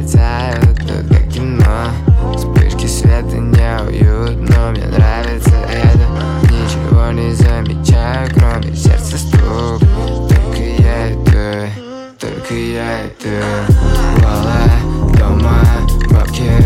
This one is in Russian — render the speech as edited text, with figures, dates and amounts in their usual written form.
летают тут как кино. Вспышки света неуютно, мне нравится это. Ничего не замечаю, кроме сердца стук. Только я это. Вола дома, бабки